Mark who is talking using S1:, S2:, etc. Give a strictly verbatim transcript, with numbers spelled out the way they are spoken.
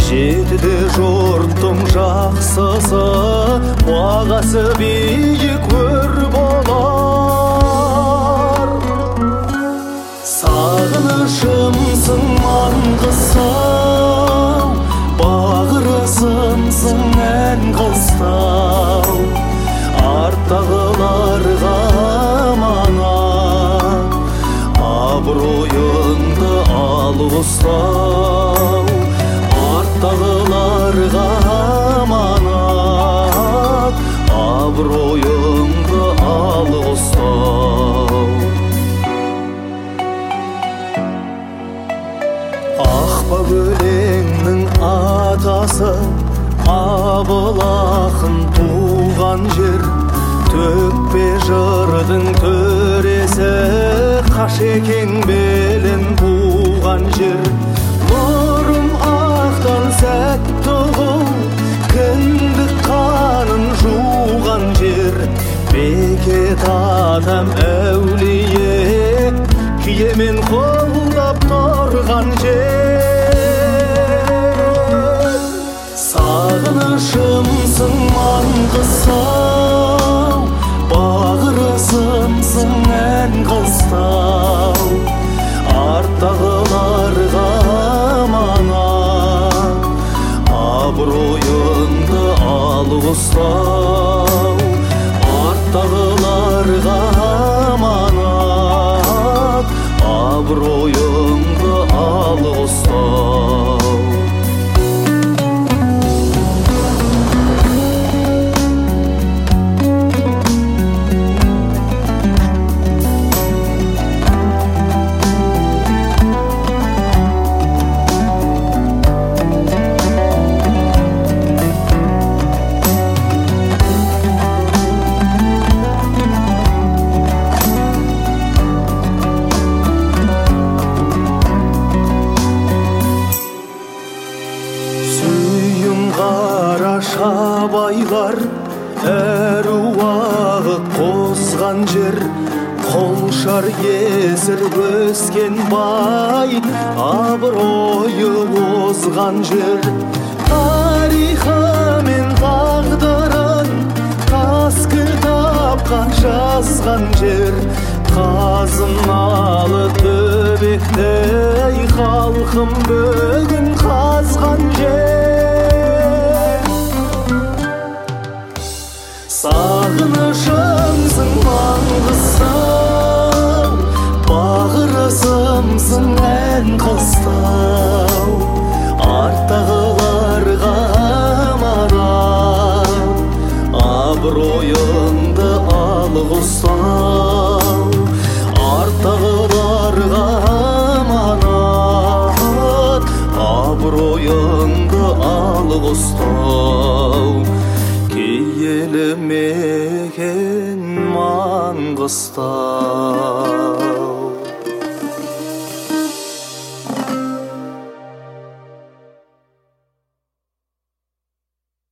S1: жетіде жұрттың жақсысы, бағасы биік өр болар. Сағынышымсың маңғыстау, бағырысымсың ән қыстау. Арттағыларға аманат, абыройыңды ал ұстау. Арттағыларға аманат, абыройыңды ал ұстау. Ақбақ өлеңнің атасы, Абыл ақын туған жер. Төкпе жырдың төресі, Қашекең белін буған жер. Нұрым ақтан сәтті құл, кіндік қанын жуған жер. Бекет атам әулие, киемен қолдап тұрған жер. Сағынышымсың маңғыстау, бағырысымсың ән қыстау. Арттағыларға аманат, абыройыңды ал ұстау. Арттағыларға аманат, абыройыңды ал ұстау. Шабайлар әруағы қосған жер. Қолшар есір өскен бай, абыройы озған жер. Тарихы мен тағдырын тас кітапқа жазған жер. Қазыналы төбектей халқым бүгін қазған жер. Сағынышымсың маңғыстау, бағырысымсың ән қыстау. Арттағыларға аманат, абыройыңды ал ұстау. Арттағыларға аманат, абыройыңды ал ұстау. Киелі мекен Маңғыстау.